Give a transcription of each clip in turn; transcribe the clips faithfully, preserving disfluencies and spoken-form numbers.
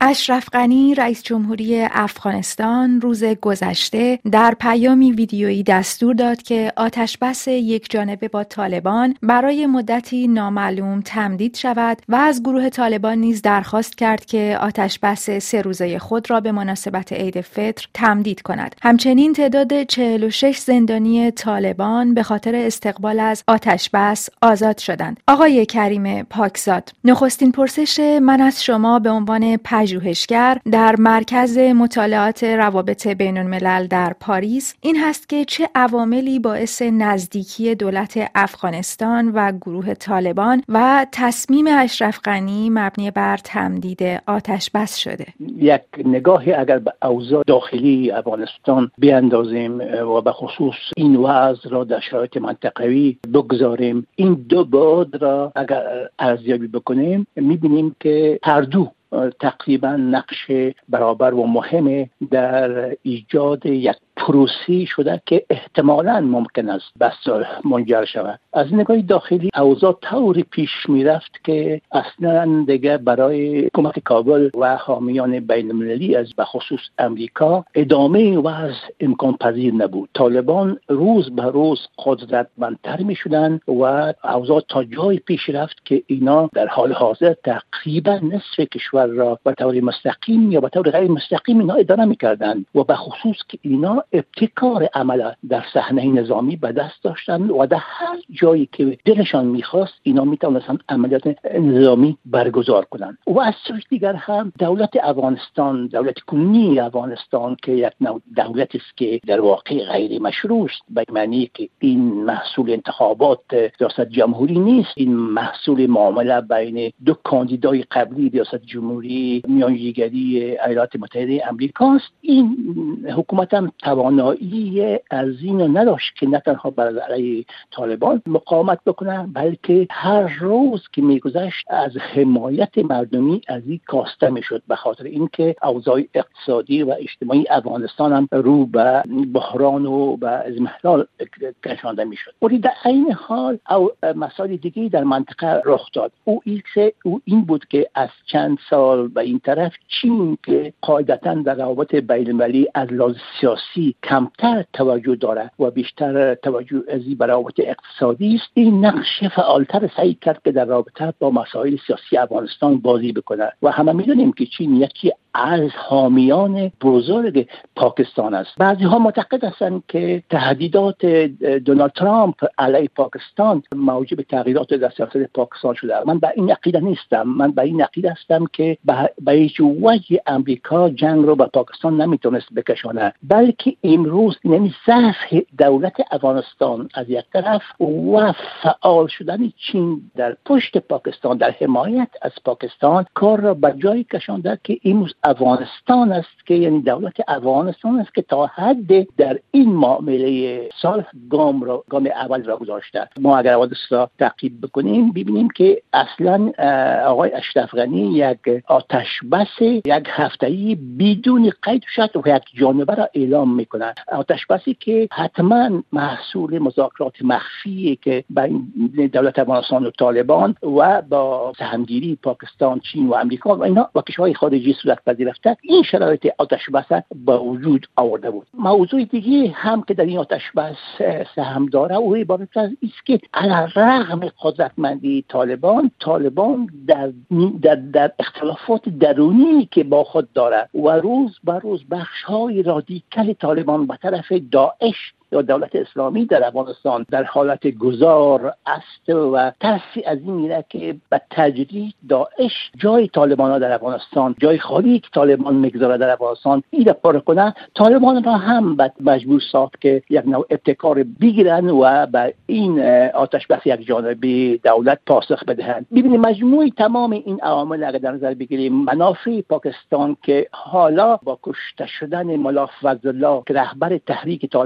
اشرف غنی رئیس جمهوری افغانستان روز گذشته در پیامی ویدیویی دستور داد که آتشبس یک جانبه با طالبان برای مدتی نامعلوم تمدید شود و از گروه طالبان نیز درخواست کرد که آتشبس سه روزه خود را به مناسبت عید فطر تمدید کند. همچنین تعداد چهل و شش زندانی طالبان به خاطر استقبال از آتشبس آزاد شدند. آقای کریم پاکزاد، نخستین پرسش من از شما به عنوان پژوهشگر در مرکز مطالعات روابط بین الملل در پاریس این هست که چه عواملی باعث نزدیکی دولت افغانستان و گروه طالبان و تصمیم اشرف غنی مبنی بر تمدید آتشبس شده؟ یک نگاهی اگر به اوضاع داخلی افغانستان بیاندازیم و به خصوص این وضع را در شرایط منطقوی بگذاریم، این دو بعد را اگر ارزیابی بکنیم میبینیم که هر دو تقریبا نقش برابر و مهم در ایجاد یک پروسی شده که احتمالاً ممکن است به صلح منجر شود. از نگاه داخلی اوضاع طوری پیش میرفت که اصلا دیگه برای حکومت کابل و حامیان بین المللی از به خصوص امریکا ادامه وضع امکان پذیر نبود. طالبان روز به روز قدرتمندتر می شدن و اوضاع تا جای پیش رفت که اینا در حال حاضر تقریبا نصف کشور را به طور مستقیم یا به طور غیر مستقیم اینا اداره می‌کردند و به خصوص که اینا ابتکار عمل در صحنه نظامی به دست داشتند و در هر جایی که دلشان می‌خواست اینا می‌توانستند عملیات نظامی برگزار کنند. و از سوی دیگر هم دولت افغانستان، دولت کنونی افغانستان که یک نوع دولتی است که در واقع غیر مشروع است، به معنی که این محصول انتخابات ریاست جمهوری نیست، این محصول معامله بین دو کاندیدای قبلی ریاست جمهوری میانجیگری ایالات متحده امریکاست. این حکومت هم توانایی از این نداشت که نه تنها برای طالبان مقاومت بکنه، بلکه هر روز که میگذشت از حمایت مردمی از این کاسته میشد، به خاطر اینکه اوضاع اقتصادی و اجتماعی افغانستان هم رو به بحران و به اضمحلال کشانده میشد. ولی در این حال او مسائل دیگه در منطقه رخ داد. او او این بود که از چند سال به این طرف چین که قاعدتاً در روابط بین المللی از لحاظ سیاسی کمتر توجه داره و بیشتر توجه ازی به روابط اقتصادی است، این نقش فعالتر سعی کرد که در رابطه با مسائل سیاسی افغانستان بازی بکنه. و همه میدونیم که چین یکی از حامیان بزرگ پاکستان است. بعضی ها معتقد هستند که تهدیدات دونالد ترامپ علیه پاکستان موجب تغییرات در سیاست پاکستان شده. من به این عقیده نیستم. من به این عقیده هستم که به هیچ وجه امریکا جنگ رو به پاکستان نمیتونست بکشانه، بلکه امروز یعنی ضعف دولت افغانستان از یک طرف و فعال شدن چین در پشت پاکستان، در حمایت از پاکستان، کار را به جایی کشانده که امروز افغانستان است که یعنی دولت افغانستان است که تا حد در این معامله صلح گام را گام اول را گذاشته. ما اگر حوادث را تعقیب بکنیم ببینیم که اصلا آقای اشرف غنی یک آتش بس یک هفته‌ای بدون قید و شرط و یک جانبه را اعلام میکنه. آتش بسی که حتما محصول مذاکرات مخفی که بین دولت افغانستان و طالبان و با سهمگیری پاکستان، چین و امریکا و اینا و کشورهای خارجی صورت پذیرفته، این شرایط آتش بس با وجود آورده بود. موضوع دیگه هم که در این آتش بس سهم داره او عبارت از است که علی رغم قدرتمندی طالبان طالبان در در, در اختلافات درونی که با خود داره و روز به روز بخش‌های رادیکال طالبان به طرف داعش یا دولت اسلامی در افغانستان در حالت گذار است و ترسی از این میره که به تدریج داعش جای طالبان ها در افغانستان، جای خالی که طالبان میگذاره در افغانستان، این پر کنه. طالبان را هم به مجبور ساخت که یک نوع ابتکار بگیرن و به این آتش بس یک جانبی دولت پاسخ بدهند. ببینید مجموعی تمام این عوامل اگر در نظر بگیریم، منافع پاکستان که حالا با کشته شدن ملا فضل الله که رهبر تحریک طالبان پاکستان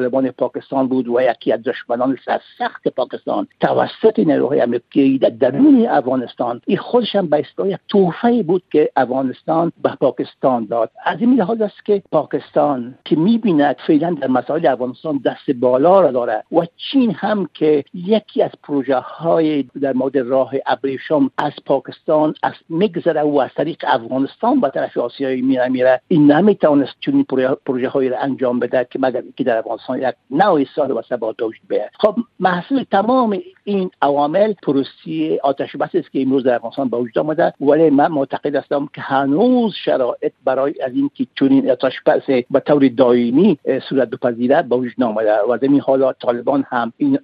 پاکستان بود و یکی از دشمنان سخت پاکستان توسط نیروهای امریکایی در درون افغانستان، این خودش هم به اصطلاح یک تحفه بود که افغانستان به پاکستان داد. از این لحاظ است که پاکستان که می‌بیند فعلا در مسائل افغانستان دست بالا را داره و چین هم که یکی از پروژه های در مورد راه ابریشم از پاکستان از میگذره و از طریق افغانستان به طرف آسیایی میره میره این نمیتونست چنین پروژه هایی را انجام بده که مگر که در افغانستان یک نوع سال و ثبات وجود بیاید. خب محصول تمام این عوامل پروسی آتش بس است که امروز در افغانستان به وجود آمده، ولی من معتقد هستم که هنوز شرایط برای از این که چنین آتش بس به طور دائمی صورت بپذیره به وجود آمده و در این حال طالبان هم این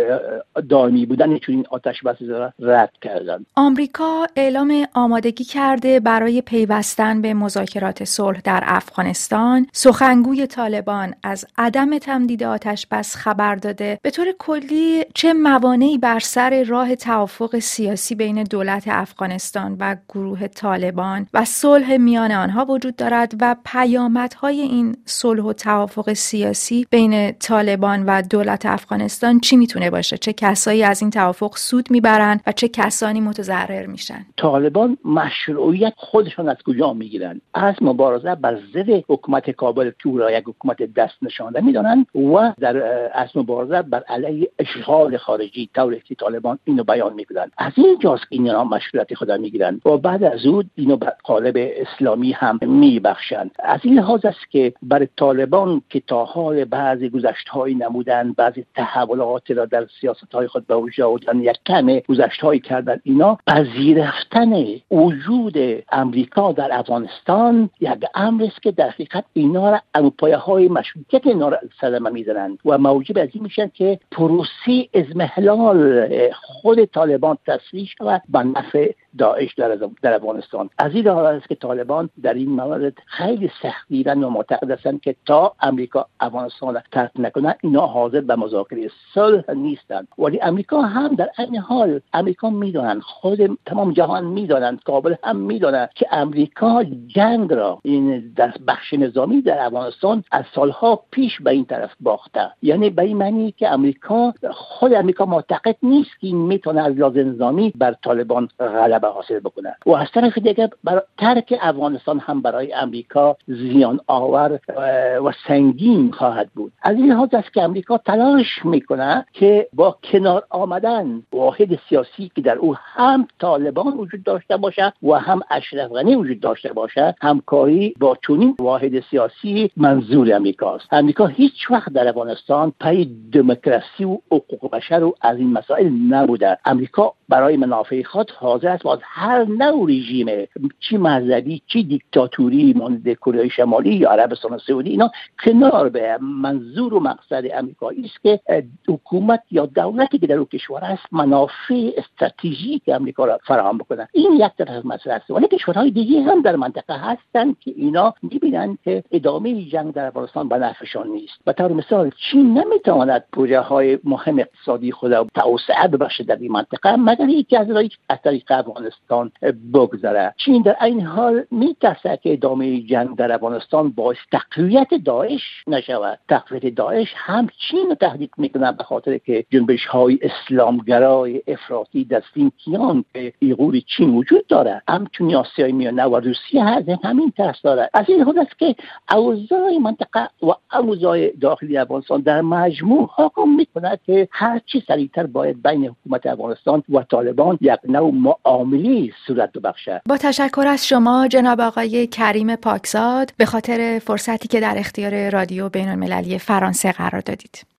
دائمی بودن چنین آتش بس را رد کردند. آمریکا اعلام آمادگی کرده برای پیوستن به مذاکرات صلح در افغانستان. سخنگوی طالبان از عدم تمدید آتش بس خبر داده. به طور کلی چه موانعی بر سر راه توافق سیاسی بین دولت افغانستان و گروه طالبان و صلح میان آنها وجود دارد و پیامدهای این صلح و توافق سیاسی بین طالبان و دولت افغانستان چی میتونه باشه؟ چه کسایی از این توافق سود میبرن و چه کسانی متضرر میشن؟ طالبان مشروعیت خودشان از کجا میگیرن؟ از مبارزه بر ضد حکومت کابل که او را یک حکومت دست نشانده میدانند و در از مبارزه بر علیه اشغال خارجی طوری که طالبان اینو بیان میکنند. از اینجاست که اینا مشروعیت خود میگیرند و بعد از اون اینو به قالب اسلامی هم میبخشند. از این لحاظ است که بر طالبان که تا حال بعضی گذشته‌های نمودن، بعضی تحولات را در سیاست‌های خود به وجود آوردن، یک کم گذشته‌های کردن، اینا پذیرفتن وجود امریکا در افغانستان یک امر است که در حقیقت اینا را پایه‌های مشروعیت اینا را سلمه می‌زنند و موجب از این میشن که پروسه اضمحلال خود طالبان تسریع شود به نفع داعش در در افغانستان. از این لحاظ است که طالبان در این مورد خیلی سختگیرن و معتقد هستند که تا امریکا افغانستان را ترک نکنه اینا حاضر به مذاکره صلح نیستند. ولی امریکا هم در این حال امریکا میدونن، خود تمام جهان میدونند، کابل هم میدونه که امریکا جنگ را این دست بخش نظامی در افغانستان از سالها پیش به این طرف باخته. یعنی به این معنی که امریکا خود امریکا معتقد نیست که این میتونه از لحاظ نظامی بر طالبان غلبه حاصل بکنه و از طرف دیگه برای ترک افغانستان هم برای امریکا زیان آور و سنگین خواهد بود. از این لحاظ است که امریکا تلاش میکنه که با کنار آمدن واحد سیاسی که در او هم طالبان وجود داشته باشه و هم اشرف غنی وجود داشته باشه، همکاری با چنین واحد سیاسی منظور امریکاست. امریکا هیچ وقت در افغانستان پای دموکراسی و حقوق بشر و از این مسائل نبوده. امریکا برای منافع خود حاضر است از هر نوع رژیم، چی مذهبی چی دیکتاتوری مانند کره شمالی یا عربستان سعودی، اینا کنار به منظور و مقصد امریکایی است که حکومت یا دولتی که در اون کشور است منافع استراتژیک امریکا را فراهم بکنه. این یک طرف مسئله است. ولی کشورهای دیگه هم در منطقه هستند که اینا می‌بینند که ادامه جنگ در افغانستان به نفعشان نیست. به طور مثال چین نمیتواند پروژه‌های مهم اقتصادی خود را توسعه ببخشد در این منطقه مگر اینکه از راه از طریق افغانستان بگذره. چین در این حال میترسه که ادامه جنگ در افغانستان باعث تقویت داعش نشود. تقویت داعش هم چین رو تهدید میکنه به خاطر که جنبش‌های اسلامگرای افراطی در سینکیان که ایغور چین وجود داره، همچنین آسیای میانه و روسیه از همین ترس داره. از این حال است که اوضاع منطقه و اوضاع داخلی افغانستان در مجموع حکم میکنه که هر چی سریعتر باید بین حکومت افغانستان و طالبان یک نوع معامله صورت ببخشه. با تشکر از شما جناب آقای کریم پاکزاد به خاطر فرصتی که در اختیار رادیو بین‌المللی فرانسه قرار دادید.